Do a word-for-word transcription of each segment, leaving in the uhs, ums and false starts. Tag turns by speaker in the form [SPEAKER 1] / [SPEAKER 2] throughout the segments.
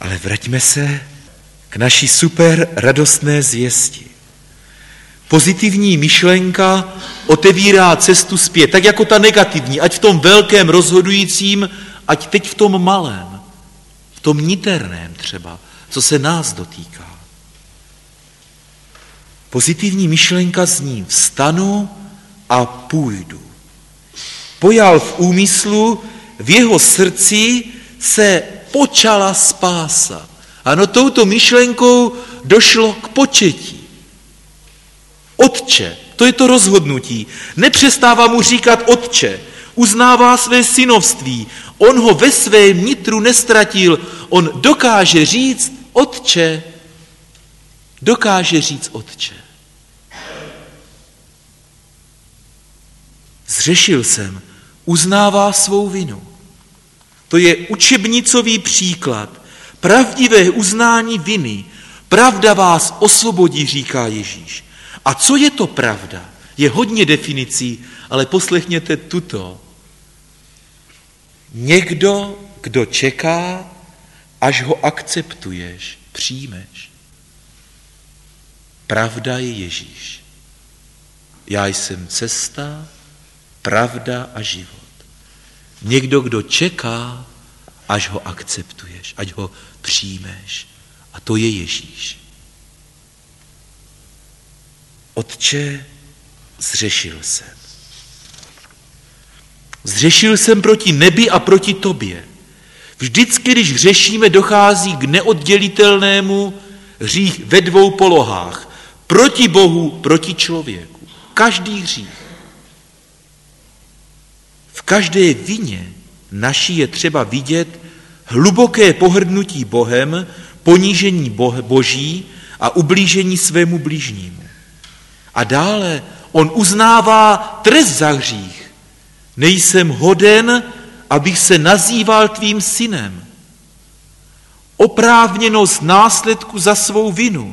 [SPEAKER 1] Ale vraťme se k naší super radostné zvěsti. Pozitivní myšlenka otevírá cestu zpět, tak jako ta negativní, ať v tom velkém rozhodujícím, ať teď v tom malém, v tom niterném třeba, co se nás dotýká. Pozitivní myšlenka zní: vstanu a půjdu. Pojal v úmyslu, v jeho srdci se počala spása. Ano, touto myšlenkou došlo k početí. Otče, to je to rozhodnutí. Nepřestává mu říkat otče, uznává své synovství. On ho ve svém nitru nestratil. On dokáže říct otče, dokáže říct otče. Zřešil jsem, uznává svou vinu. To je učebnicový příklad. Pravdivé uznání viny. Pravda vás osvobodí, říká Ježíš. A co je to pravda? Je hodně definicí, ale poslechněte tuto. Někdo, kdo čeká, až ho akceptuješ, přijmeš. Pravda je Ježíš. Já jsem cesta, pravda a život. Někdo, kdo čeká, až ho akceptuješ, až ho přijmeš. A to je Ježíš. Otče, zřešil jsem. Zřešil jsem proti nebi a proti tobě. Vždycky, když hřešíme, dochází k neoddělitelnému hřích ve dvou polohách. Proti Bohu, proti člověku. Každý hřích. V každé vině naší je třeba vidět hluboké pohrdnutí Bohem, ponížení Boží a ublížení svému bližnímu. A dále on uznává trest za hřích. Nejsem hoden, abych se nazýval tvým synem. Oprávněnost následku za svou vinu.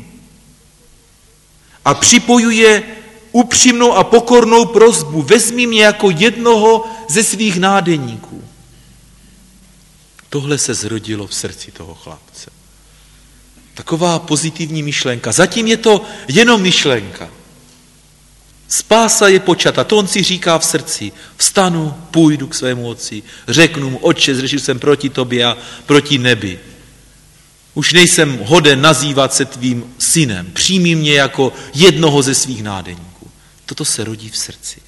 [SPEAKER 1] A připojuje upřímnou a pokornou prosbu: vezmi mě jako jednoho ze svých nádeníků. Tohle se zrodilo v srdci toho chlapce. Taková pozitivní myšlenka. Zatím je to jenom myšlenka. Spása je počata, to on si říká v srdci. Vstanu, půjdu k svému otci, řeknu mu: otče, zřešil jsem proti tobě a proti nebi. Už nejsem hoden nazývat se tvým synem. Přijmi mě jako jednoho ze svých nádeníků. Toto se rodí v srdci.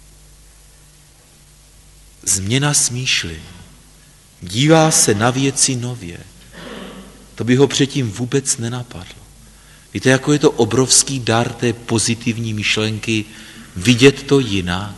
[SPEAKER 1] Změna smýšlení. Dívá se na věci nově. To by ho předtím vůbec nenapadlo. Víte, jako je to obrovský dar té pozitivní myšlenky, vidět to jinak.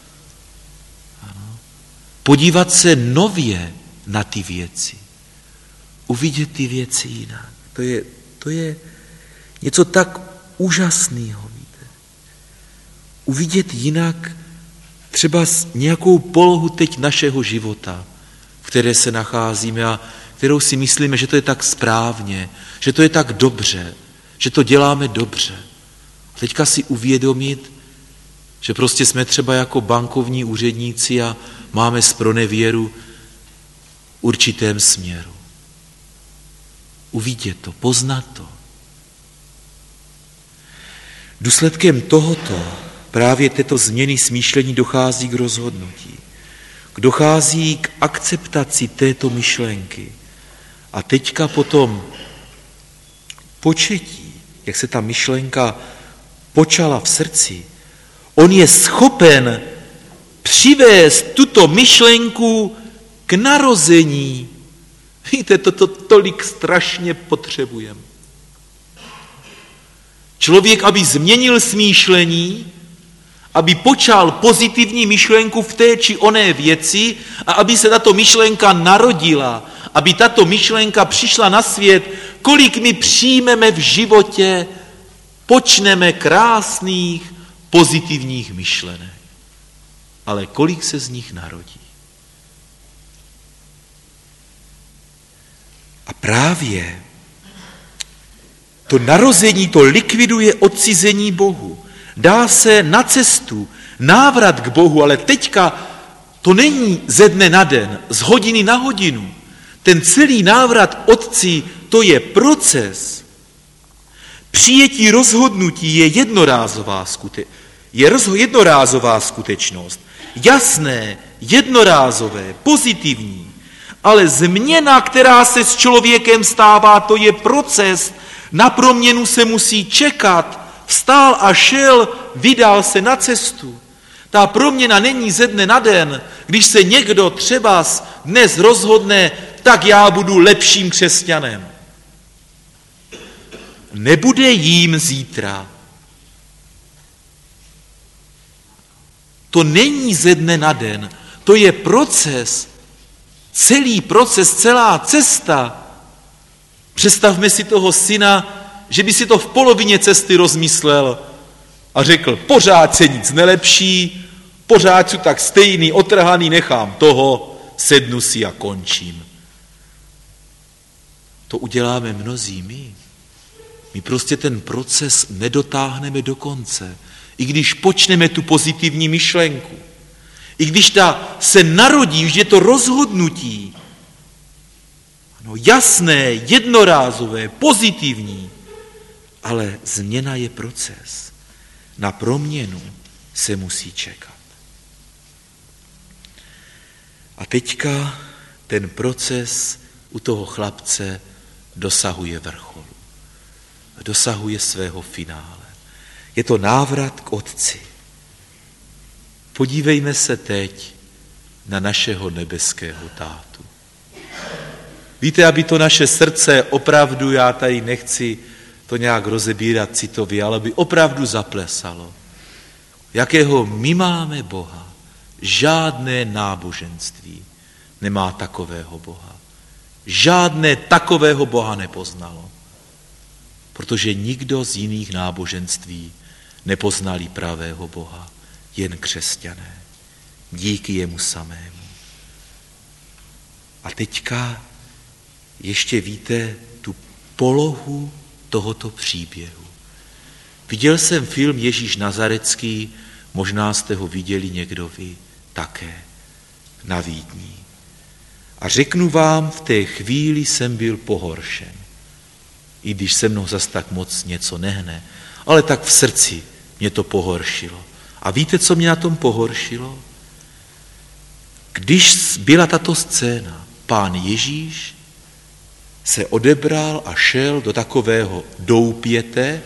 [SPEAKER 1] Ano. Podívat se nově na ty věci. Uvidět ty věci jinak. To je, to je něco tak úžasného, víte. Uvidět jinak třeba nějakou polohu teď našeho života, v které se nacházíme a kterou si myslíme, že to je tak správně, že to je tak dobře, že to děláme dobře. A teďka si uvědomit, že prostě jsme třeba jako bankovní úředníci a máme zpronevěru v určitém směru. Uvidět to, poznat to. Důsledkem tohoto, právě této změny smýšlení dochází k rozhodnutí. Dochází k akceptaci této myšlenky. A teďka potom početí, jak se ta myšlenka počala v srdci, on je schopen přivést tuto myšlenku k narození. Víte, to, to tolik strašně potřebujeme. Člověk, aby změnil smýšlení, aby počal pozitivní myšlenku v té či oné věci a aby se tato myšlenka narodila, aby tato myšlenka přišla na svět, kolik my přijmeme v životě, počneme krásných, pozitivních myšlenek. Ale kolik se z nich narodí. A právě to narození, to likviduje odcizení Bohu. Dá se na cestu, návrat k Bohu, ale teďka to není ze dne na den, z hodiny na hodinu. Ten celý návrat otci to je proces. Přijetí rozhodnutí je jednorázová, skute- je rozho- jednorázová skutečnost. Jasné, jednorázové, pozitivní. Ale změna, která se s člověkem stává, to je proces. Na proměnu se musí čekat. Vstál a šel, vydal se na cestu. Ta proměna není ze dne na den. Když se někdo třeba dnes rozhodne, tak já budu lepším křesťanem. Nebude jím zítra. To není ze dne na den. To je proces. Celý proces, celá cesta. Představme si toho syna, že by si to v polovině cesty rozmyslel a řekl, pořád se nic nelepší, pořád jsou tak stejný, otrhaný, nechám toho, sednu si a končím. To uděláme mnozí my. My prostě ten proces nedotáhneme do konce. I když počneme tu pozitivní myšlenku. I když ta se narodí, že je to rozhodnutí. Ano, jasné, jednorázové, pozitivní. Ale změna je proces. Na proměnu se musí čekat. A teďka ten proces u toho chlapce dosahuje vrcholu. Dosahuje svého finále. Je to návrat k Otci. Podívejme se teď na našeho nebeského tátu. Víte, aby to naše srdce opravdu, já tady nechci to nějak rozebírat citově, ale by opravdu zaplesalo. Jakého my máme Boha? Žádné náboženství nemá takového Boha. Žádné takového Boha nepoznalo. Protože nikdo z jiných náboženství nepoznali pravého Boha, jen křesťané. Díky jemu samému. A teďka ještě víte tu polohu tohoto příběhu. Viděl jsem film Ježíš Nazarecký, možná jste ho viděli někdo vy také na Vídni. A řeknu vám, v té chvíli jsem byl pohoršen. I když se mnou zas tak moc něco nehne, ale tak v srdci mě to pohoršilo. A víte, co mě na tom pohoršilo? Když byla tato scéna, Pán Ježíš se odebral a šel do takového doupěte,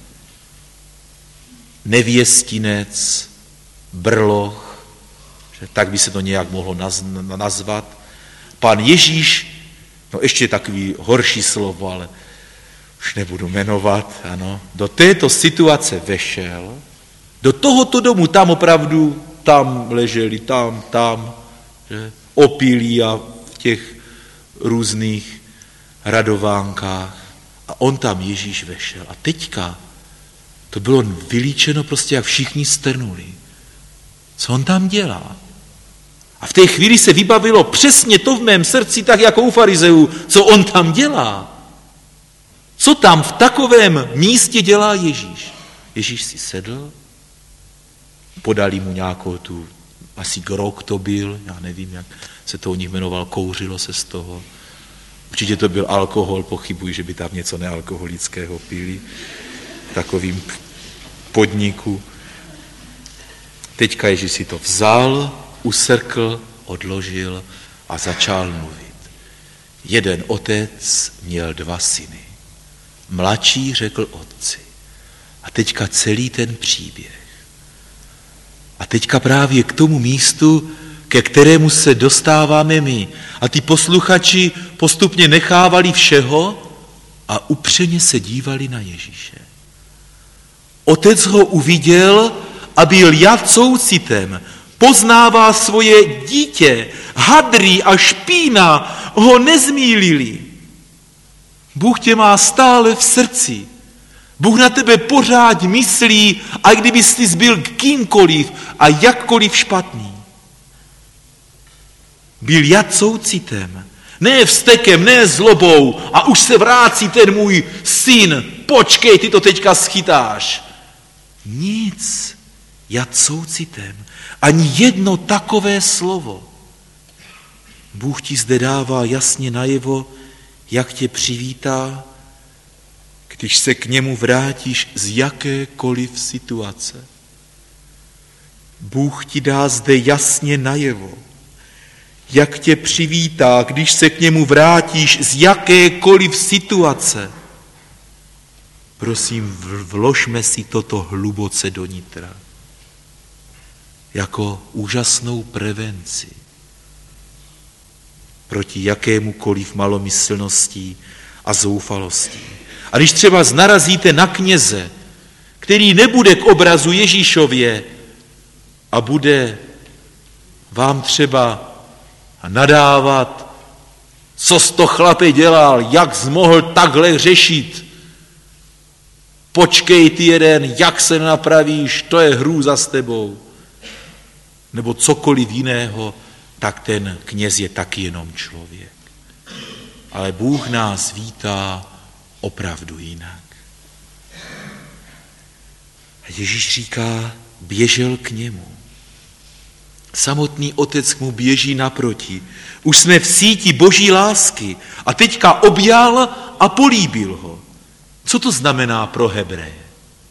[SPEAKER 1] nevěstinec, brloch, že tak by se to nějak mohlo nazvat. Pán Ježíš, no ještě takový horší slovo, ale už nebudu jmenovat, ano, do této situace vešel, do tohoto domu, tam opravdu, tam leželi, tam, tam, že, opilí a v těch různých radovánkách. A on tam Ježíš vešel. A teďka to bylo vylíčeno prostě, jak všichni strnuli. Co on tam dělá? A v té chvíli se vybavilo přesně to v mém srdci, tak jako u farizeů, co on tam dělá. Co tam v takovém místě dělá Ježíš? Ježíš si sedl, podali mu nějakou tu, asi grog to byl, já nevím, jak se to u nich jmenoval, kouřilo se z toho. Určitě to byl alkohol, pochybuji, že by tam něco nealkoholického pili v takovým podniku. Teďka Ježíš si to vzal, usrkl, odložil a začal mluvit. Jeden otec měl dva syny. Mladší řekl otci. A teďka celý ten příběh. A teďka právě k tomu místu, ke kterému se dostáváme my. A ty posluchači postupně nechávali všeho a upřeně se dívali na Ježíše. Otec ho uviděl a byl jad soucitem. Poznává svoje dítě. Hadry a špína ho nezmýlili. Bůh tě má stále v srdci. Bůh na tebe pořád myslí, a kdyby jsi byl kýmkoliv a jakkoliv špatný. Byl jad soucitem, ne vztekem, ne zlobou a už se vrátí ten můj syn, počkej, ty to teďka schytáš. Nic, jad soucitem, ani jedno takové slovo. Bůh ti zde dává jasně najevo, jak tě přivítá, když se k němu vrátíš z jakékoliv situace. Bůh ti dá zde jasně najevo, jak tě přivítá, když se k němu vrátíš z jakékoliv situace. Prosím, vložme si toto hluboce do nitra, jako úžasnou prevenci proti jakémukoliv malomyslnosti a zoufalosti. A když třeba narazíte na kněze, který nebude k obrazu Ježíšově a bude vám třeba nadávat, co jsi to chlape dělal, jak jsi mohl takhle hřešit, počkej ty jeden, jak se napravíš, to je hrůza s tebou, nebo cokoliv jiného, tak ten kněz je taky jenom člověk. Ale Bůh nás vítá opravdu jinak. A Ježíš říká, běžel k němu. Samotný Otec mu běží naproti. Už jsme v síti Boží lásky a teďka objal a políbil ho. Co to znamená pro Hebreje?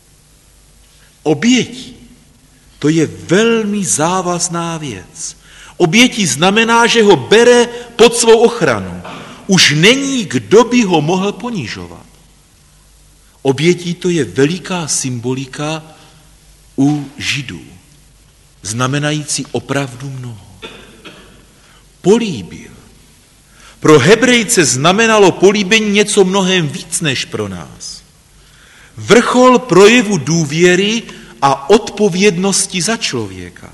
[SPEAKER 1] Obětí. To je velmi závazná věc. Obětí znamená, že ho bere pod svou ochranu. Už není, kdo by ho mohl ponižovat. Obětí to je veliká symbolika u Židů, znamenající opravdu mnoho. Políbil. Pro Hebrejce znamenalo políbení něco mnohem víc než pro nás. Vrchol projevu důvěry a odpovědnosti za člověka.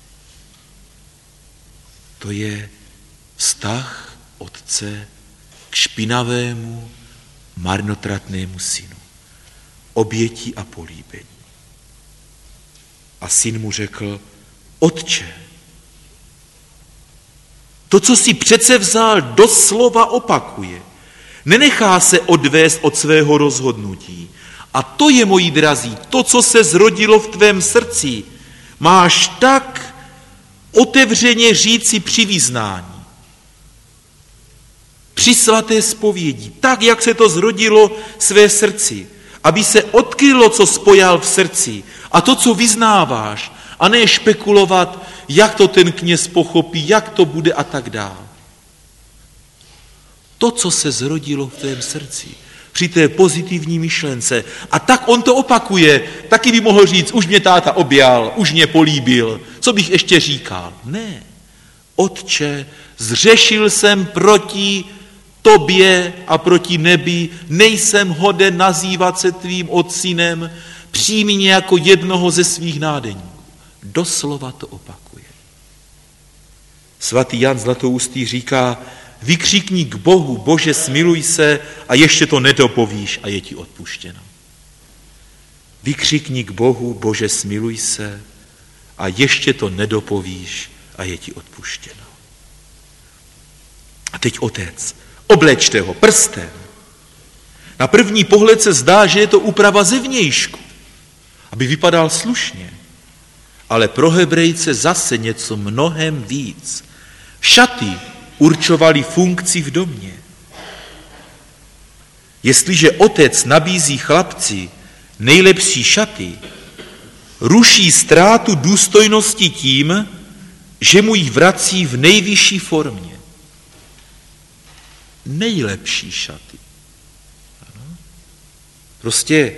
[SPEAKER 1] To je vztah otce k špinavému, marnotratnému synu. Obětí a políbení. A syn mu řekl, otče, to, co si přece vzal, doslova opakuje. Nenechá se odvést od svého rozhodnutí. A to je, moji drazí, to, co se zrodilo v tvém srdci. Máš tak otevřeně říci při vyznání. Při svaté zpovědi, tak, jak se to zrodilo své srdci. Aby se odkrylo, co spojal v srdci a to, co vyznáváš, a ne špekulovat, jak to ten kněz pochopí, jak to bude a tak dál. To, co se zrodilo v tvém srdci, při té pozitivní myšlence. A tak on to opakuje. Taky by mohl říct, už mě táta objal, už mě políbil. Co bych ještě říkal? Ne. Otče, zřešil jsem proti tobě a proti nebi, nejsem hoden nazývat se tvým otcinem, přijmi mě jako jednoho ze svých nádeníků. Doslova to opakuje. Svatý Jan Zlatoustý říká, vykřikni k Bohu, Bože, smiluj se a ještě to nedopovíš a je ti odpuštěno. Vykřikni k Bohu, Bože, smiluj se a ještě to nedopovíš a je ti odpuštěno. A teď otec, oblečte ho prstem. Na první pohled se zdá, že je to úprava zevnějšku, aby vypadal slušně. Ale pro Hebrejce zase něco mnohem víc. Šaty určovaly funkci v domě. Jestliže otec nabízí chlapci nejlepší šaty, ruší ztrátu důstojnosti tím, že mu ji vrací v nejvyšší formě. Nejlepší šaty. Ano. Prostě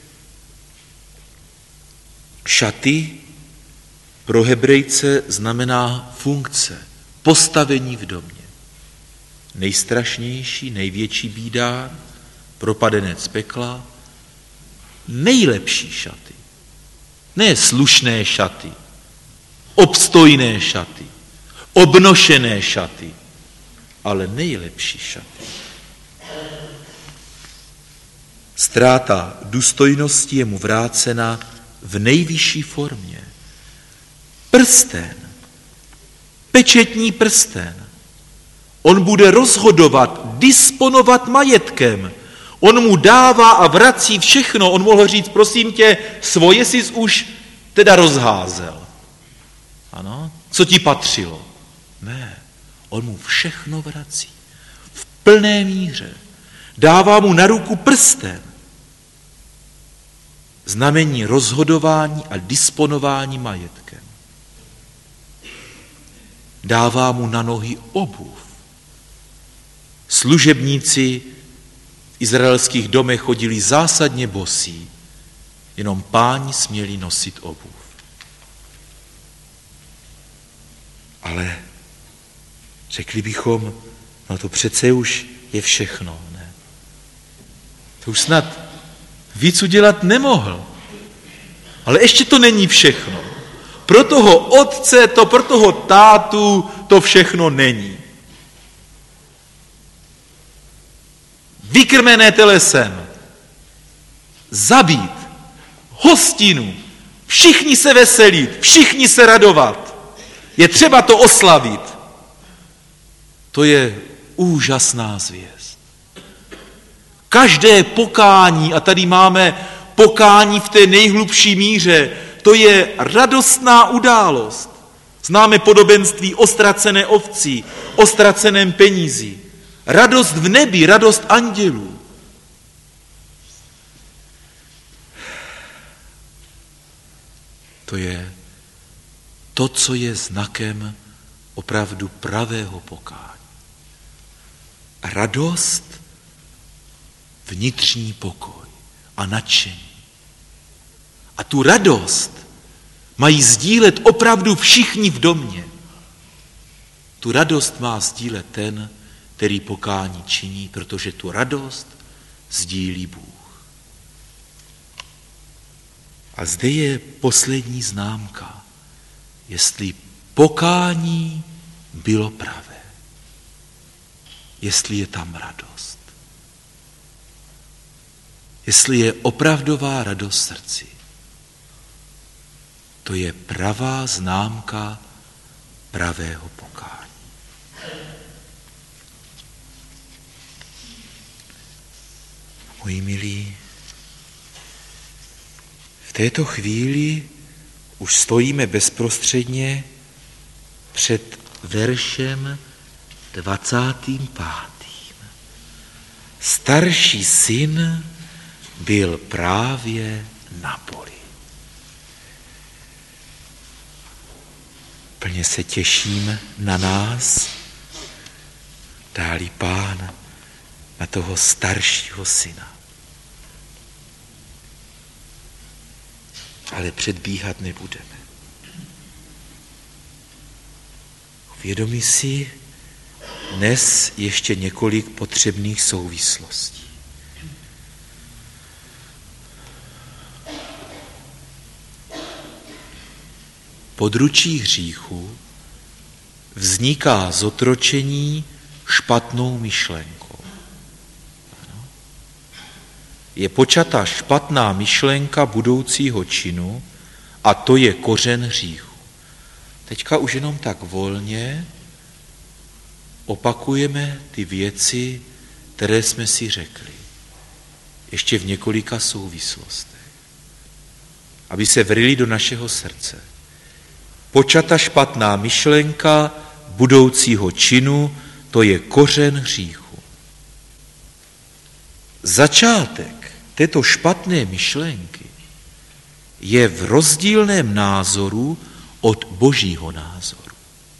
[SPEAKER 1] šaty pro Hebrejce znamená funkce, postavení v domě. Nejstrašnější, největší bída, propadenec pekla, nejlepší šaty. Ne slušné šaty, obstojné šaty, obnošené šaty, ale nejlepší šaty. Ztráta důstojnosti je mu vrácena v nejvyšší formě. Prsten, pečetní prsten. On bude rozhodovat, disponovat majetkem. On mu dává a vrací všechno. On mohl říct, prosím tě, svoje jsi už teda rozházel. Ano, co ti patřilo? Ne, on mu všechno vrací. V plné míře. Dává mu na ruku prsten. Znamení rozhodování a disponování majetkem. Dává mu na nohy obuv. Služebníci v izraelských domech chodili zásadně bosí, jenom páni směli nosit obuv. Ale řekli bychom, no to přece už je všechno, ne? To už snad víc udělat nemohl. Ale ještě to není všechno. Pro toho otce, to pro toho tátu, to všechno není. Vykrmené telesem, zabít, hostinu, všichni se veselit, všichni se radovat. Je třeba to oslavit. To je úžasná zvěst. Každé pokání, a tady máme pokání v té nejhlubší míře, to je radostná událost. Známe podobenství o ztracené ovci, o ztraceném penízi. Radost v nebi, radost andělů. To je to, co je znakem opravdu pravého pokání. Radost, vnitřní pokoj a nadšení. A tu radost mají sdílet opravdu všichni v domě. Tu radost má sdílet ten, který pokání činí, protože tu radost sdílí Bůh. A zde je poslední známka, jestli pokání bylo pravé, jestli je tam radost, jestli je opravdová radost v srdci. To je pravá známka pravého pokání. Moji milí, v této chvíli už stojíme bezprostředně před veršem dvacátým pátým. Starší syn byl právě na poli. Plně se těším na nás, dá-li Pán, na toho staršího syna. Ale předbíhat nebudeme. Uvědomí si dnes ještě několik potřebných souvislostí. Područí hříchu vzniká zotročení špatnou myšlenkou. Je počata špatná myšlenka budoucího činu a to je kořen hříchu. Teďka už jenom tak volně opakujeme ty věci, které jsme si řekli. Ještě v několika souvislostech. Aby se vrily do našeho srdce. Počata špatná myšlenka budoucího činu, to je kořen hříchu. Začátek této špatné myšlenky je v rozdílném názoru od božího názoru.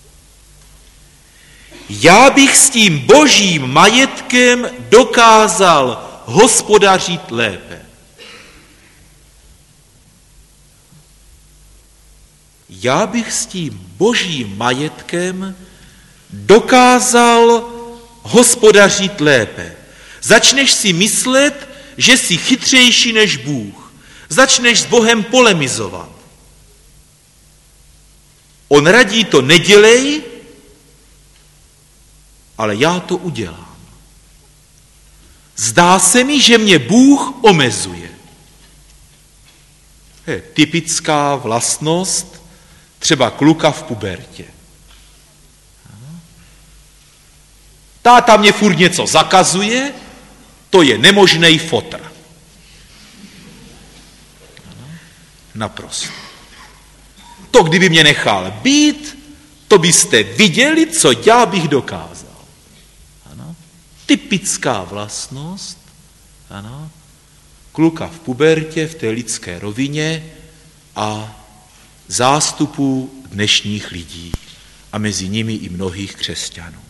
[SPEAKER 1] Já bych s tím božím majetkem dokázal hospodařit lépe. Já bych s tím božím majetkem dokázal hospodařit lépe. Začneš si myslet, že jsi chytřejší než Bůh. Začneš s Bohem polemizovat. On radí to nedělej, ale já to udělám. Zdá se mi, že mě Bůh omezuje. Je typická vlastnost třeba kluka v pubertě. Táta mě furt něco zakazuje, to je nemožnej fotr. Naprosto. To, kdyby mě nechal být, to byste viděli, co já bych dokázal. Ano? typická vlastnost, ano, kluka v pubertě, v té lidské rovině a zástupu dnešních lidí a mezi nimi i mnohých křesťanů.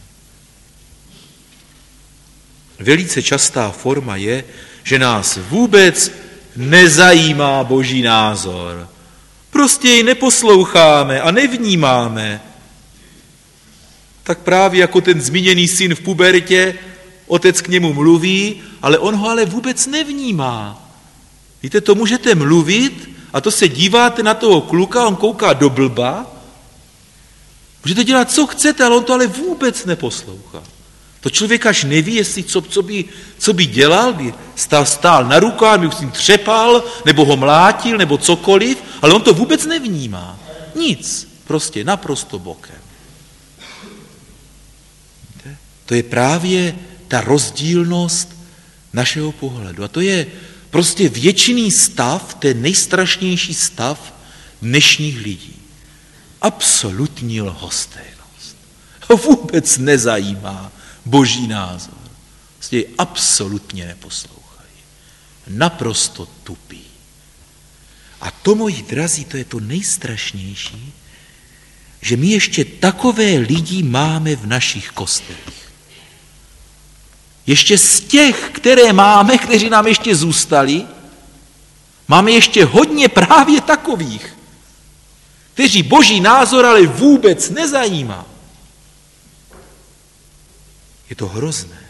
[SPEAKER 1] Velice častá forma je, že nás vůbec nezajímá Boží názor. Prostě jej neposloucháme a nevnímáme. Tak právě jako ten zmíněný syn v pubertě, otec k němu mluví, ale on ho ale vůbec nevnímá. Víte, to můžete mluvit a to se díváte na toho kluka, on kouká do blba. Můžete dělat, co chcete, ale on to ale vůbec neposlouchá. To člověk až neví, jestli co, co, by, co by dělal, by stál, stál na rukách, by s ním třepal, nebo ho mlátil, nebo cokoliv, ale on to vůbec nevnímá. Nic, prostě naprosto bokem. Víte? To je právě ta rozdílnost našeho pohledu. A to je prostě věčný stav, ten nejstrašnější stav dnešních lidí. Absolutní lhostejnost. Vůbec nezajímá Boží názor. Prostě absolutně neposlouchají. Naprosto tupí. A to, moji drazí, to je to nejstrašnější, že my ještě takové lidi máme v našich kostelích. Ještě z těch, které máme, kteří nám ještě zůstali, máme ještě hodně právě takových, kteří Boží názor ale vůbec nezajímá. Je to hrozné.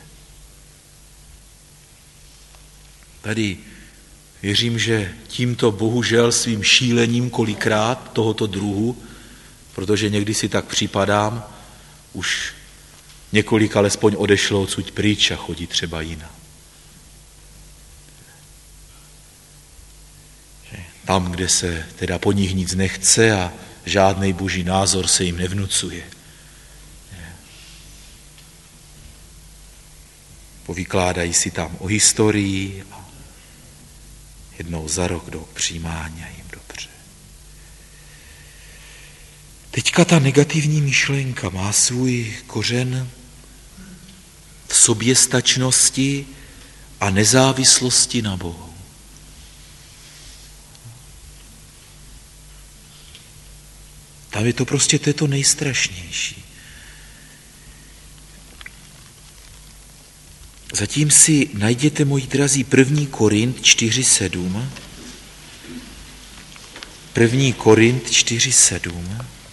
[SPEAKER 1] Tady věřím, že tímto bohužel svým šílením kolikrát tohoto druhu, protože někdy si tak připadám, už několik alespoň odešlo odsud pryč a chodí třeba jinam. Tam, kde se teda po nich nic nechce a žádný Boží názor se jim nevnucuje. Povykládají si tam o historii a jednou za rok do přijímání a jim dobře. Teďka ta negativní myšlenka má svůj kořen v soběstačnosti a nezávislosti na Bohu. Tam je to prostě to, je to nejstrašnější. Zatím si najděte, moji drazí, první Korint čtyři sedm. první Korint čtyři sedm.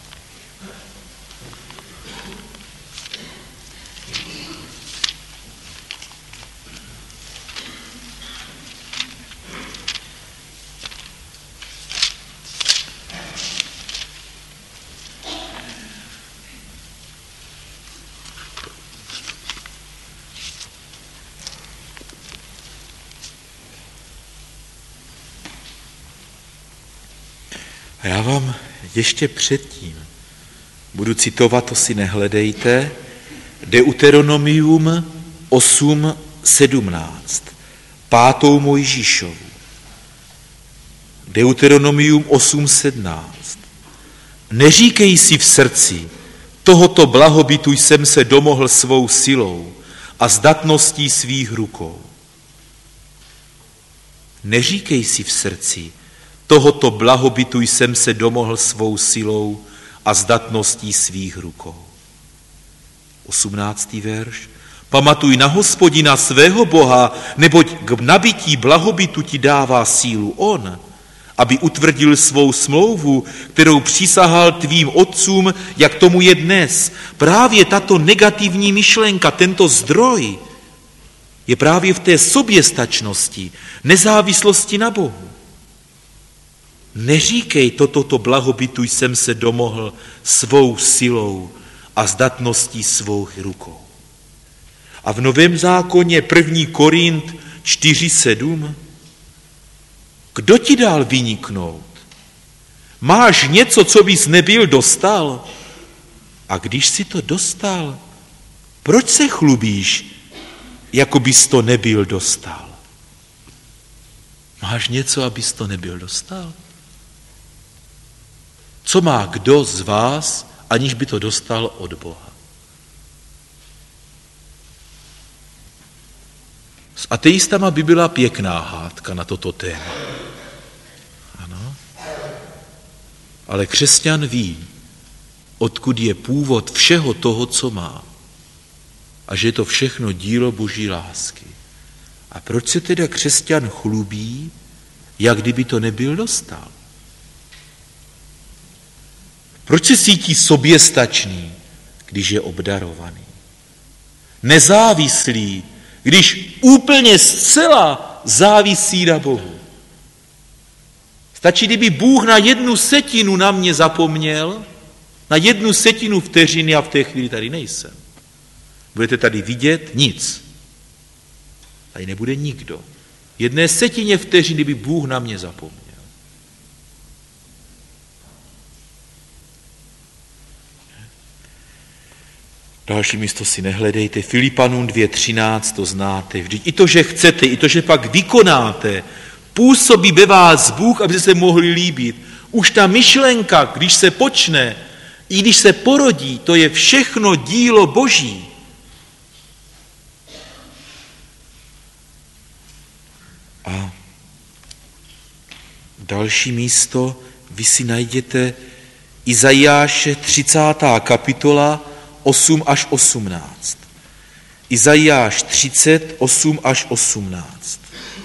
[SPEAKER 1] A já vám ještě předtím budu citovat, to si nehledejte, Deuteronomium osm sedmnáct, pátou Mojžíšovu. Deuteronomium osm sedmnáct. Neříkej si v srdci, tohoto blahobytu jsem se domohl svou silou a zdatností svých rukou. Neříkej si v srdci, tohoto blahobytu jsem se domohl svou silou a zdatností svých rukou. osmnáctý verš. Pamatuj na Hospodina svého Boha, neboť k nabití blahobytu ti dává sílu on, aby utvrdil svou smlouvu, kterou přísahal tvým otcům, jak tomu je dnes. Právě tato negativní myšlenka, tento zdroj, je právě v té soběstačnosti, nezávislosti na Bohu. Neříkej, toto blahobytu jsem se domohl svou silou a zdatností svou rukou. A v Novém zákoně první Korint čtyři sedm. Kdo ti dal vyniknout? Máš něco, co bys nebyl dostal? A když si to dostal, proč se chlubíš, jako bys to nebyl dostal? Máš něco, abys to nebyl dostal? Co má kdo z vás, aniž by to dostal od Boha? S ateistama by byla pěkná hádka na toto téma. Ano. Ale křesťan ví, odkud je původ všeho toho, co má. A že je to všechno dílo Boží lásky. A proč se teda křesťan chlubí, jak kdyby to nebyl dostal? Proč se cítí soběstačný, když je obdarovaný? Nezávislý, když úplně zcela závisí na Bohu. Stačí, kdyby Bůh na jednu setinu na mě zapomněl, na jednu setinu vteřiny a v té chvíli tady nejsem. Budete tady vidět nic. Tady nebude nikdo. Jedné setině vteřiny by Bůh na mě zapomněl. Další místo si nehledejte. Filipanům dvě třináct to znáte. Vždyť i to, že chcete, i to, že pak vykonáte, působí ve vás Bůh, aby se mohli líbit. Už ta myšlenka, když se počne, i když se porodí, to je všechno dílo Boží. A další místo vy si najděte Izajáše třicátá kapitola osm až osmnáct. Izajáš třicet, osm až osmnáct.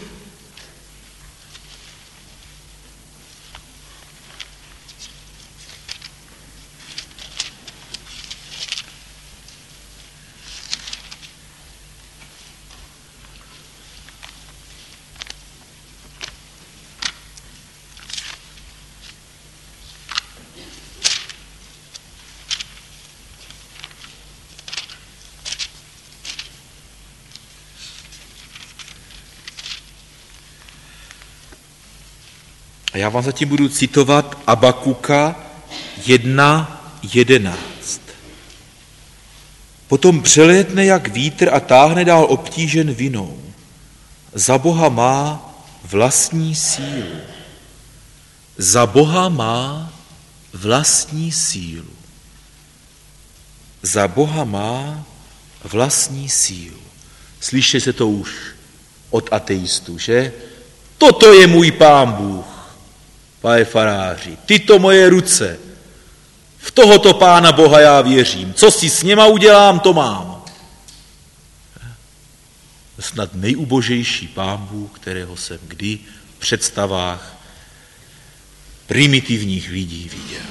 [SPEAKER 1] A já vám zatím budu citovat Abakuka jedna jedenáct. Potom přelétne jak vítr a táhne dál obtížen vinou. Za Boha má vlastní sílu. Za Boha má vlastní sílu. Za Boha má vlastní sílu. Slyšíte se to už od ateistů, že? Toto je můj Pán Bůh. Pane faráři, tyto moje ruce, v tohoto Pána Boha já věřím. Co si s něma udělám, to mám. Snad nejubožejší Pán Bůh, kterého jsem kdy v představách primitivních lidí viděl.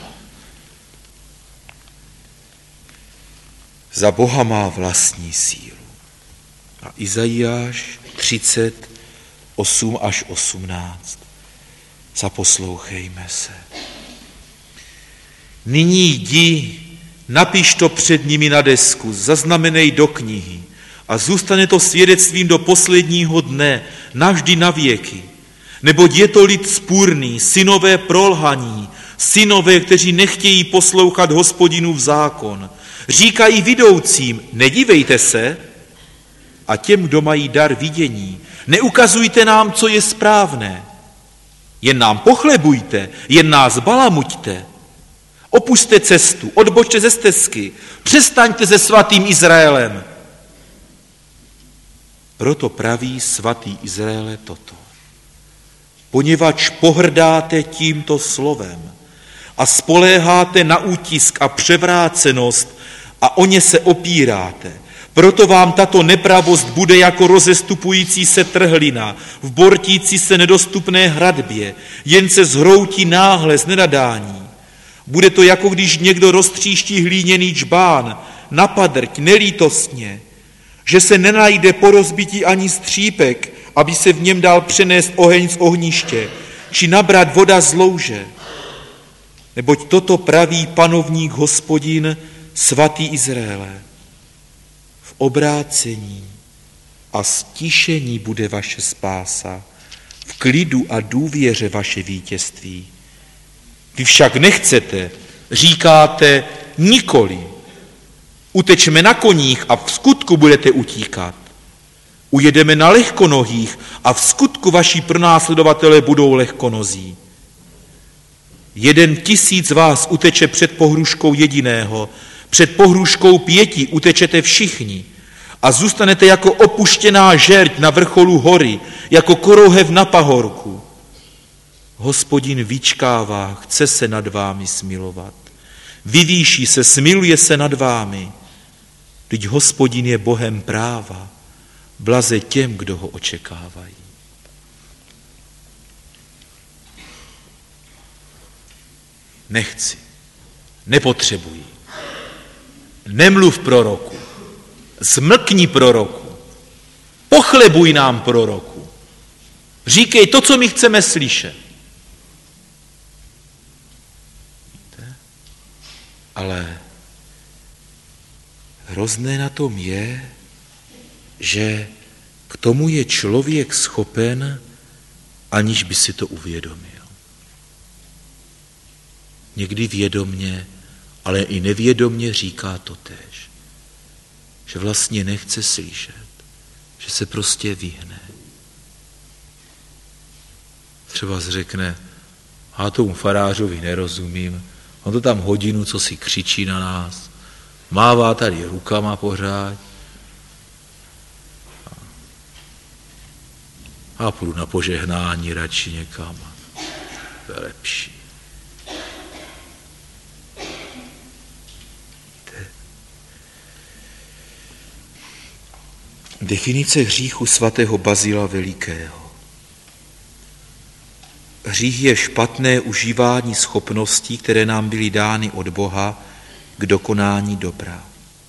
[SPEAKER 1] Za Boha má vlastní sílu. A Izajáš třicet, osm až osmnáct. Zaposlouchejme se. Nyní jdi, napiš to před nimi na desku, zaznamenej do knihy a zůstane to svědectvím do posledního dne, navždy na věky. Neboť je to lid spůrný, synové prolhaní, synové, kteří nechtějí poslouchat Hospodinův zákon. Říkají vidoucím, nedívejte se, a těm, kdo mají dar vidění, neukazujte nám, co je správné. Jen nám pochlebujte, jen nás balamuťte. Opuste cestu, odbočte ze stezky, přestaňte se svatým Izraelem. Proto praví svatý Izraele toto. Poněvadž pohrdáte tímto slovem a spoléháte na útisk a převrácenost a o ně se opíráte, proto vám tato nepravost bude jako rozestupující se trhlina, v bortící se nedostupné hradbě, jen se zhroutí náhle z nenadání. Bude to jako když někdo roztříští hlíněný džbán, napadrť, nelítostně, že se nenajde po rozbití ani střípek, aby se v něm dal přenést oheň z ohniště, či nabrat voda z louže. Neboť toto praví panovník Hospodin, svatý Izraele. V obrácení a stišení bude vaše spása, v klidu a důvěře vaše vítězství. Vy však nechcete, říkáte nikoli. Utečeme na koních a v skutku budete utíkat. Ujedeme na lehkonohých a v skutku vaši pronásledovatelé budou lehkonozí. Jeden tisíc vás uteče před pohruškou jediného, před pohruškou pěti utečete všichni A zůstanete jako opuštěná žerť na vrcholu hory, jako korouhev na pahorku. Hospodin vyčkává, chce se nad vámi smilovat. Vyvýší se, smiluje se nad vámi. Vždyť Hospodin je Bohem práva, blaze těm, kdo ho očekávají. Nechci, nepotřebuji. Nemluv proroku, zmlkni proroku, pochlebuj nám proroku. Říkej to, co my chceme slyšet. Ale hrozné na tom je, že k tomu je člověk schopen, aniž by si to uvědomil. Někdy vědomně, ale i nevědomně říká totéž. Že vlastně nechce slyšet, že se prostě vyhne. Třeba řekne, já tomu farářovi nerozumím, on to tam hodinu, co si křičí na nás, mává tady rukama pořád. A půjdu na požehnání radši někam. To je lepší. Definice hříchu svatého Bazila Velikého. Hřích je špatné užívání schopností, které nám byly dány od Boha k dokonání dobra.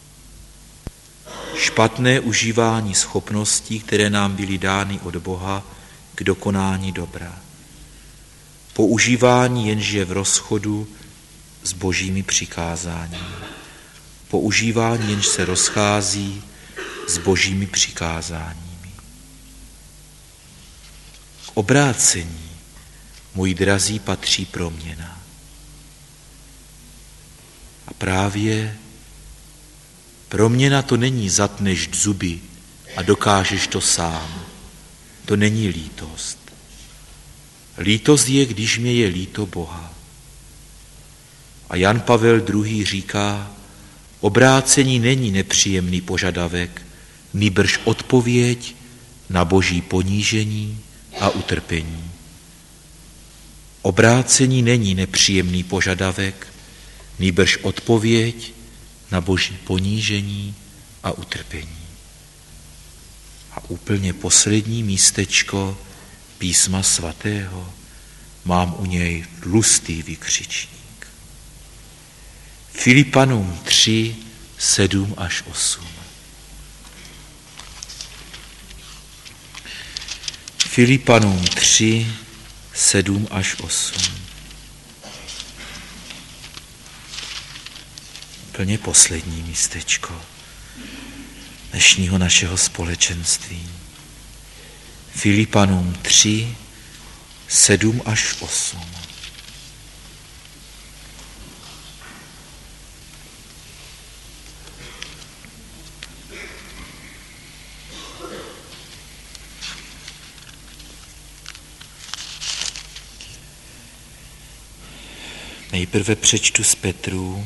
[SPEAKER 1] Špatné užívání schopností, které nám byly dány od Boha k dokonání dobra. Používání jenž je v rozchodu s božími přikázáními. Používání jenž se rozchází s božími přikázáními. K obrácení, můj drazí, patří proměna. A právě proměna to není zatneš zuby a dokážeš to sám. To není lítost. Lítost je, když mě je líto Boha. A Jan Pavel druhý. říká, obrácení není nepříjemný požadavek, nýbrž odpověď na boží ponížení a utrpení. Obrácení není nepříjemný požadavek, nýbrž odpověď na boží ponížení a utrpení. A úplně poslední místečko písma svatého, mám u něj tlustý vykřičník. Filipanům tři, sedm až osm. Filipanům tři, sedm až osm. Plně poslední místečko dnešního našeho společenství. Filipanům tři, sedm až osm. Nejprve přečtu z Petrů.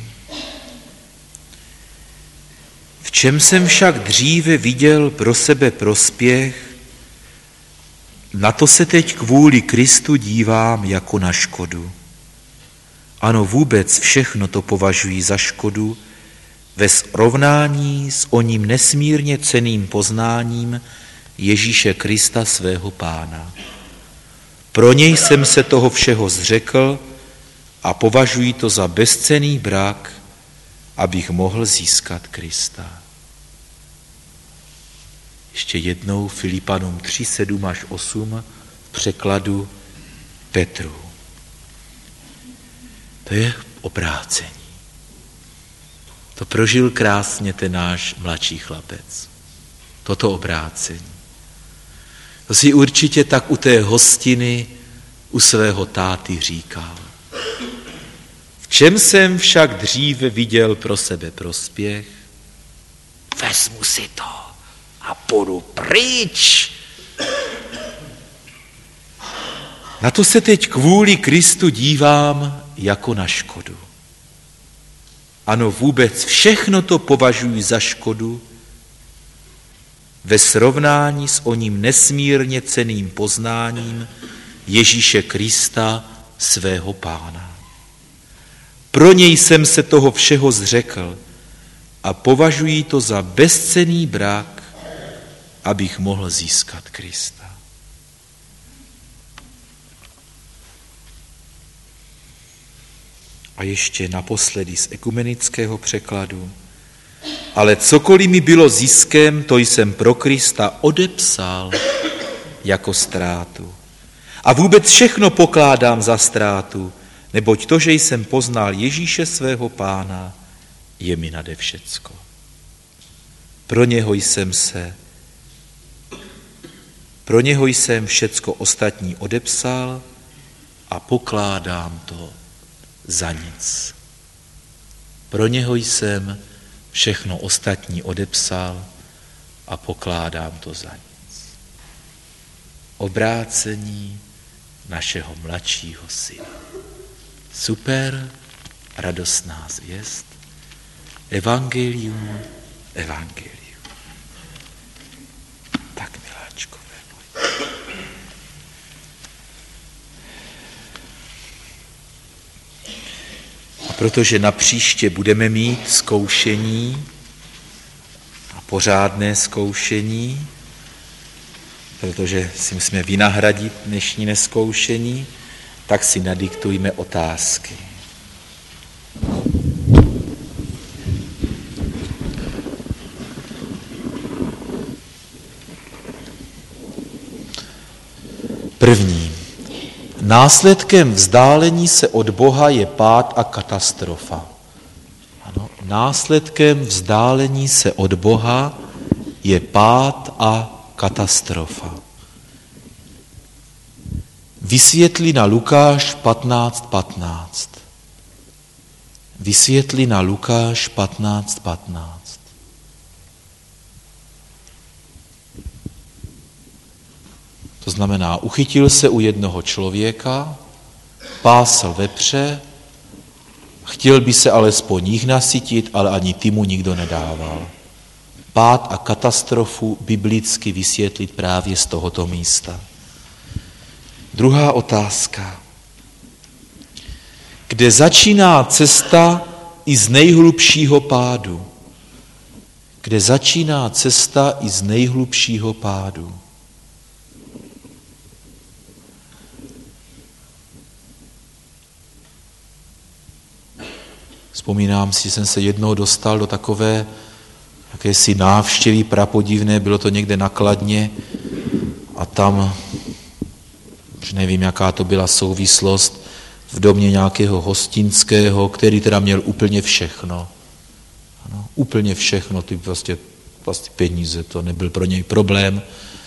[SPEAKER 1] V čem jsem však dříve viděl pro sebe prospěch, na to se teď kvůli Kristu dívám jako na škodu. Ano, vůbec všechno to považuji za škodu ve srovnání s oním nesmírně cenným poznáním Ježíše Krista svého Pána. Pro něj jsem se toho všeho zřekl a považuji to za bezcenný brak, abych mohl získat Krista. Ještě jednou Filipanům tři, sedm až osm v překladu Petru. To je obrácení. To prožil krásně ten náš mladší chlapec. Toto obrácení. To si určitě tak u té hostiny u svého táty říkal. V čem jsem však dříve viděl pro sebe prospěch, vezmu si to a půjdu pryč. Na to se teď kvůli Kristu dívám jako na škodu. Ano, vůbec všechno to považuji za škodu ve srovnání s oním nesmírně cenným poznáním Ježíše Krista, svého Pána. Pro něj jsem se toho všeho zřekl a považuji to za bezcenný brak, abych mohl získat Krista. A ještě naposledy z ekumenického překladu. Ale cokoliv mi bylo ziskem, to jsem pro Krista odepsal jako ztrátu. A vůbec všechno pokládám za ztrátu, neboť to, že jsem poznal Ježíše svého Pána, je mi nade všecko. Pro něho jsem se, pro něho jsem všecko ostatní odepsal a pokládám to za nic. Pro něho jsem všechno ostatní odepsal a pokládám to za nic. Obrácení našeho mladšího syna. Super, radostná zvěst. Evangelium, evangelium. Tak, miláčkové moji. A protože na příště budeme mít zkoušení a pořádné zkoušení, protože si musíme vynahradit dnešní nezkoušení, tak si nadiktujme otázky. První. Následkem vzdálení se od Boha je pád a katastrofa. Ano, následkem vzdálení se od Boha je pád a katastrofa. Vysvětlí na Lukáš patnáct patnáct. Vysvětlí na Lukáš patnáct patnáct. To znamená, uchytil se u jednoho člověka, pásl vepře, chtěl by se alespoň jich nasytit, ale ani ty mu nikdo nedával. Pád a katastrofu biblicky vysvětlit právě z tohoto místa. Druhá otázka. Kde začíná cesta i z nejhlubšího pádu? Kde začíná cesta i z nejhlubšího pádu? Vzpomínám si, že jsem se jednou dostal do takové jakési návštěvy prapodivné, bylo to někde na Kladně a tam, už nevím, jaká to byla souvislost, v domě nějakého hostinského, který teda měl úplně všechno. Ano, úplně všechno, ty vlastně, vlastně peníze, to nebyl pro něj problém.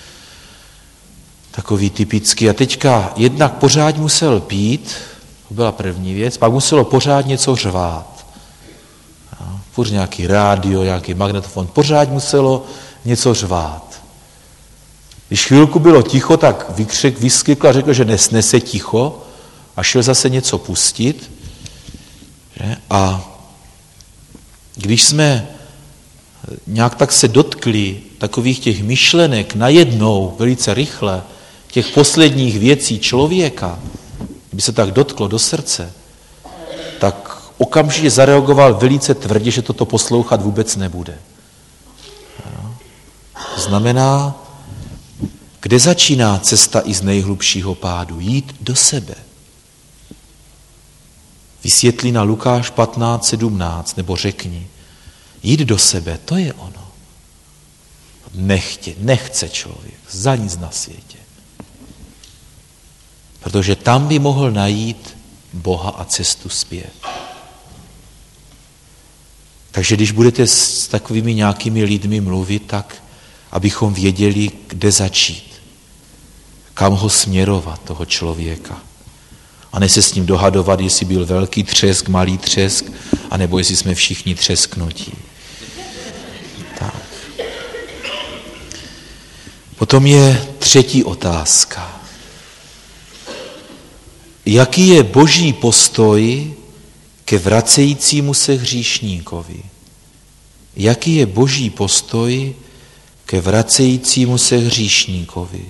[SPEAKER 1] Takový typický. A teďka jednak pořád musel pít, to byla první věc, pak muselo pořád něco řvát. Pořád nějaký rádio, nějaký magnetofon, pořád muselo něco řvát. Když chvilku bylo ticho, tak vykřik, vysklikl a řekl, že nesnese ticho a šel zase něco pustit. Že? A když jsme nějak tak se dotkli takových těch myšlenek najednou, velice rychle, těch posledních věcí člověka, by se tak dotklo do srdce, tak okamžitě zareagoval velice tvrdě, že toto poslouchat vůbec nebude. To znamená, kde začíná cesta i z nejhlubšího pádu? Jít do sebe. Vysvětlí na Lukáš patnáct sedmnáct, nebo řekni, jít do sebe, to je ono. Nechtě, nechce člověk, za nic na světě. Protože tam by mohl najít Boha a cestu zpět. Takže když budete s takovými nějakými lidmi mluvit, tak abychom věděli, kde začít, kam ho směrovat, toho člověka. A ne se s ním dohadovat, jestli byl velký třesk, malý třesk, anebo jestli jsme všichni třesknutí. Tak. Potom je třetí otázka. Jaký je Boží postoj ke vracejícímu se hříšníkovi? Jaký je Boží postoj ke vracejícímu se hříšníkovi.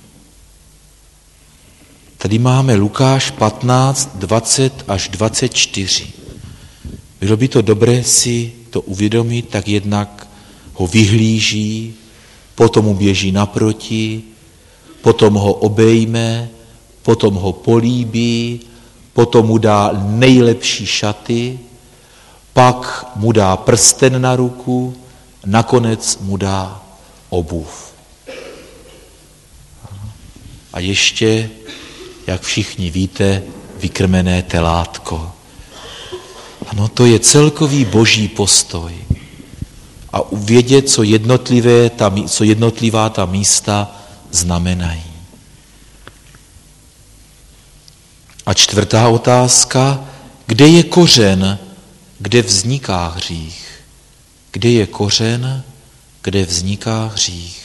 [SPEAKER 1] Tady máme Lukáš patnáct, dvacet až dvacet čtyři. Bylo by to dobré si to uvědomit, tak jednak ho vyhlíží, potom mu běží naproti, potom ho obejme, potom ho políbí, potom mu dá nejlepší šaty, pak mu dá prsten na ruku, nakonec mu dá obuv. A ještě, jak všichni víte, vykrmené telátko. Ano, to je celkový boží postoj. A vědět, co, jednotlivé ta, co jednotlivá ta místa znamenají. A čtvrtá otázka, kde je kořen, kde vzniká hřích? Kde je kořen, kde vzniká hřích?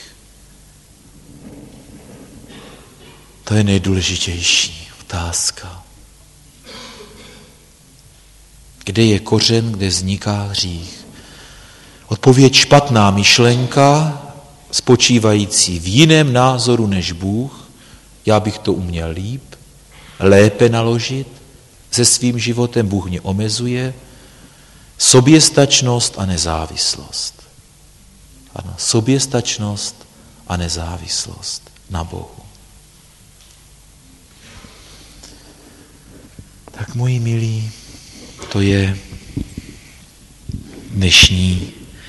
[SPEAKER 1] To je nejdůležitější otázka. Kde je kořen, kde vzniká hřích? Odpověď špatná myšlenka, spočívající v jiném názoru než Bůh, já bych to uměl líp, lépe naložit, se svým životem Bůh mě omezuje, soběstačnost a nezávislost. Ano, soběstačnost a nezávislost na Bohu. Tak, moji milí, to je dnešní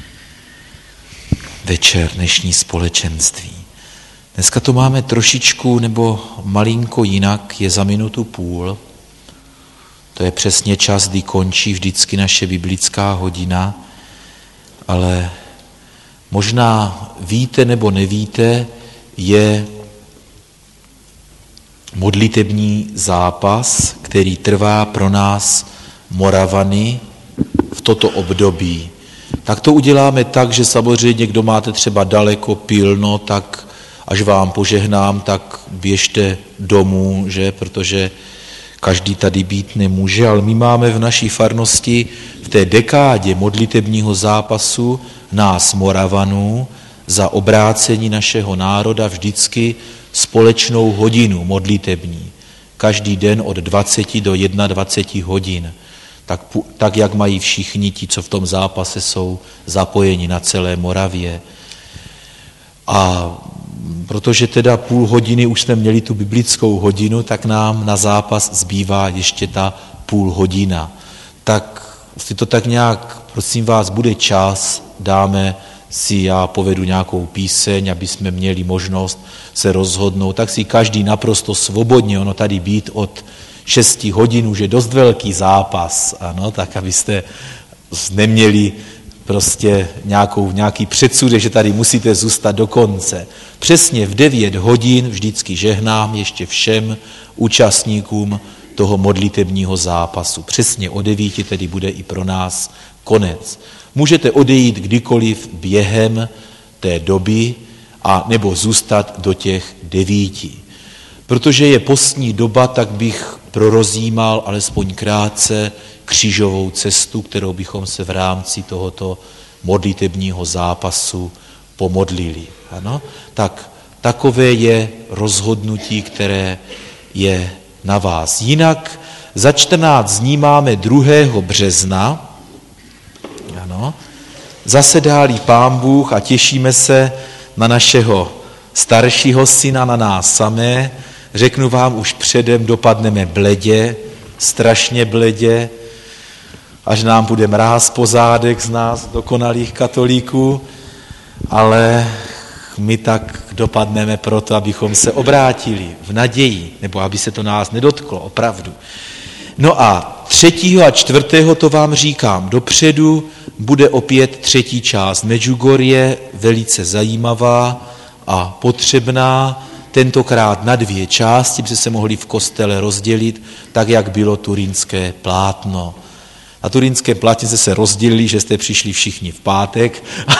[SPEAKER 1] večer, dnešní společenství. Dneska to máme trošičku nebo malinko jinak, je za minutu půl. To je přesně čas, kdy končí vždycky naše biblická hodina, ale možná víte nebo nevíte, je modlitební zápas, který trvá pro nás Moravany v toto období. Tak to uděláme tak, že samozřejmě, kdo máte třeba daleko pilno, tak až vám požehnám, tak běžte domů, že? Protože každý tady být nemůže, ale my máme v naší farnosti v té dekádě modlitebního zápasu nás Moravanů za obrácení našeho národa vždycky společnou hodinu modlitební. Každý den od dvaceti do dvaceti jedna hodin. Tak, tak, jak mají všichni ti, co v tom zápase jsou zapojeni na celé Moravě. A protože teda půl hodiny už jsme měli tu biblickou hodinu, tak nám na zápas zbývá ještě ta půl hodina. Tak si to tak nějak, prosím vás, bude čas, dáme si, já povedu nějakou píseň, aby jsme měli možnost se rozhodnout, tak si každý naprosto svobodně, ono tady být od šesti hodin už je dost velký zápas, ano, tak abyste neměli prostě nějakou, nějaký předsudek, že tady musíte zůstat do konce. Přesně v devět hodin vždycky žehnám ještě všem účastníkům toho modlitebního zápasu. Přesně o devíti tedy bude i pro nás konec. Můžete odejít kdykoliv během té doby a nebo zůstat do těch devíti. Protože je postní doba, tak bych prorozímal alespoň krátce křížovou cestu, kterou bychom se v rámci tohoto modlitebního zápasu pomodlili. Ano? Tak takové je rozhodnutí, které je na vás. Jinak za čtrnáct dní máme druhého března. Ano? Zasedá-li Pán Bůh a těšíme se na našeho staršího syna, na nás samé. Řeknu vám už předem, dopadneme bledě, strašně bledě, až nám bude mráz po zádech z nás, dokonalých katolíků, ale my tak dopadneme proto, abychom se obrátili v naději, nebo aby se to nás nedotklo, opravdu. No a třetího a čtvrtého, to vám říkám dopředu, bude opět třetí část Medjugorje, velice zajímavá a potřebná, tentokrát na dvě části, protože se mohli v kostele rozdělit, tak jak bylo turínské plátno. Na turínském plátně se rozdělili, že jste přišli všichni v pátek,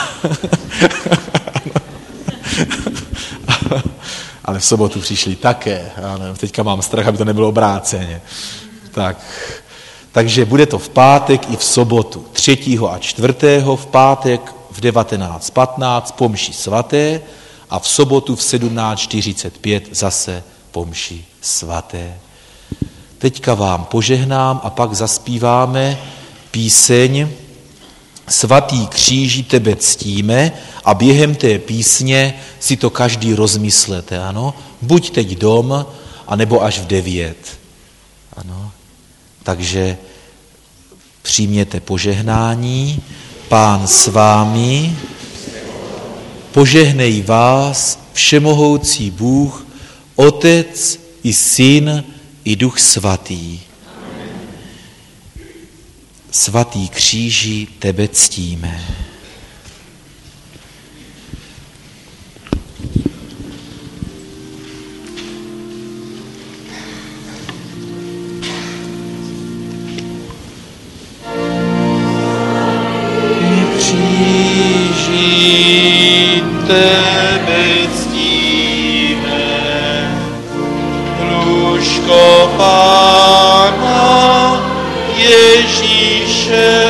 [SPEAKER 1] ale v sobotu přišli také. Teďka mám strach, aby to nebylo obráceně. Tak. Takže bude to v pátek i v sobotu. Třetího a čtvrtého v pátek v devatenáct patnáct po mši svaté a v sobotu v sedmnáct čtyřicet pět zase po mši svaté. Teďka vám požehnám a pak zaspíváme píseň Svatý kříži tebe ctíme a během té písně si to každý rozmyslete, ano? Buď teď dom, anebo až v devět. Ano? Takže přijměte požehnání, Pán s vámi, požehnej vás všemohoucí Bůh, Otec i Syn i Duch Svatý. Svatý kříži tebe ctíme.
[SPEAKER 2] Kříži tebe ctíme, lůžko Pána Ježíše,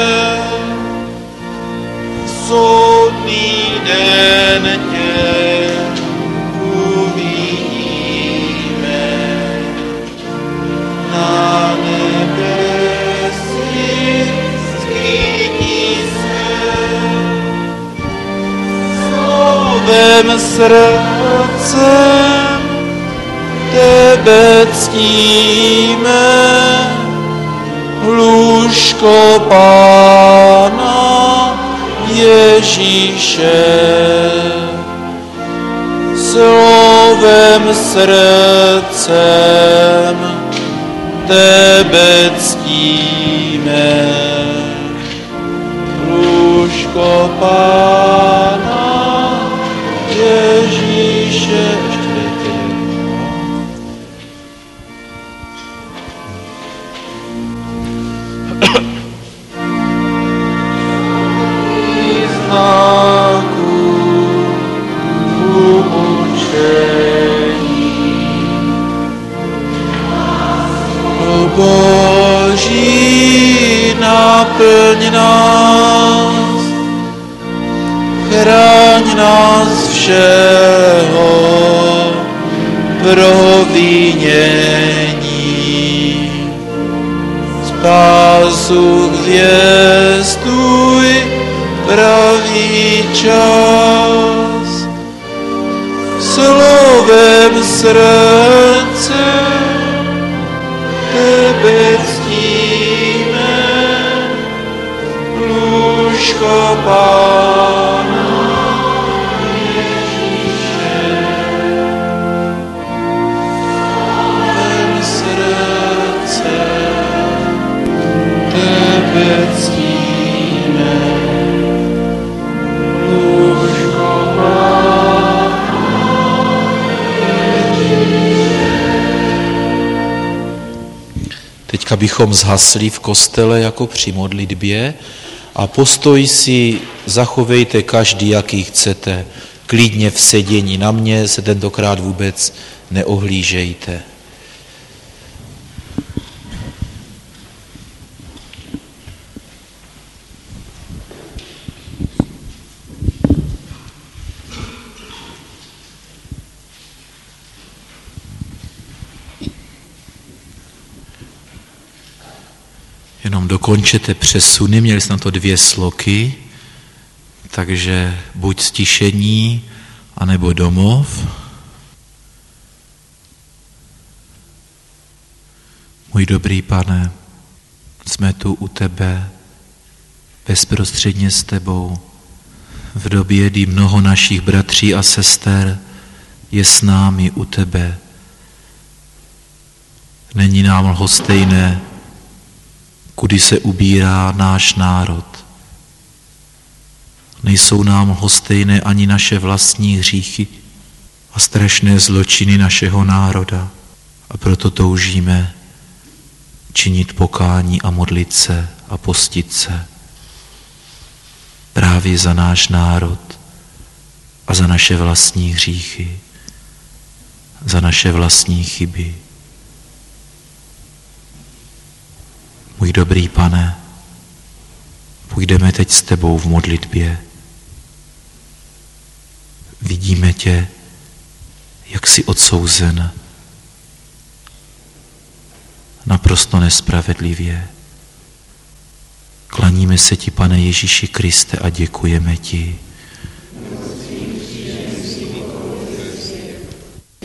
[SPEAKER 2] soudný den tě uvidíme, na nebesích skýtí se, slovem srdcem tebe ctíme, lůžko Pána Ježíše, slovem srdcem tebe ctíme, lůžko Pána Ježíše. Boží, naplň nás, chraň nás všeho provinění. Spásu zvěstuj pravý čas, slovem srdce tebe ctíme, lůžko Pána Ježíše, slovem srdce tebe ctíme, lůžko Pána Ježíše.
[SPEAKER 1] Teďka bychom zhasli v kostele jako při modlitbě a postoj si zachovejte každý, jaký chcete. Klidně v sedění, na mě se tentokrát vůbec neohlížejte. Jenom dokončete přesuny, měli jsme na to dvě sloky, takže buď stišení, anebo domov. Můj dobrý Pane, jsme tu u tebe, bezprostředně s tebou, v době, kdy mnoho našich bratří a sester je s námi u tebe. Není nám lhostejné, kudy se ubírá náš národ. Nejsou nám lhostejné ani naše vlastní hříchy a strašné zločiny našeho národa. A proto toužíme činit pokání a modlit se a postit se právě za náš národ a za naše vlastní hříchy, za naše vlastní chyby. Můj dobrý Pane, půjdeme teď s tebou v modlitbě Vidíme tě, jak jsi odsouzen naprosto nespravedlivě. Klaníme se ti, Pane Ježíši Kriste, a děkujeme ti.